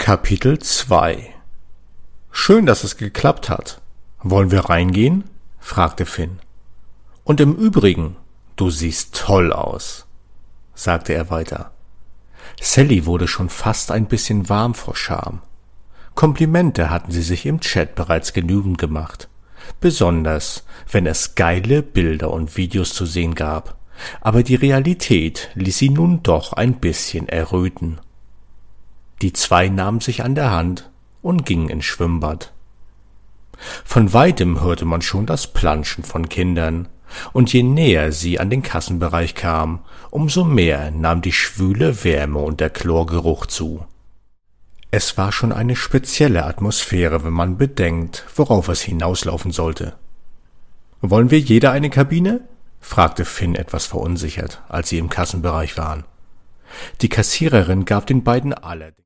Kapitel 2 Schön, dass es geklappt hat. Wollen wir reingehen? Fragte Finn. Und im Übrigen, du siehst toll aus, sagte er weiter. Sally wurde schon fast ein bisschen warm vor Scham. Komplimente hatten sie sich im Chat bereits genügend gemacht, besonders wenn es geile Bilder und Videos zu sehen gab, aber die Realität ließ sie nun doch ein bisschen erröten. Die zwei nahmen sich an der Hand und gingen ins Schwimmbad. Von weitem hörte man schon das Planschen von Kindern, und je näher sie an den Kassenbereich kam, umso mehr nahm die schwüle Wärme und der Chlorgeruch zu. Es war schon eine spezielle Atmosphäre, wenn man bedenkt, worauf es hinauslaufen sollte. »Wollen wir jeder eine Kabine?« fragte Finn etwas verunsichert, als sie im Kassenbereich waren. Die Kassiererin gab den beiden alle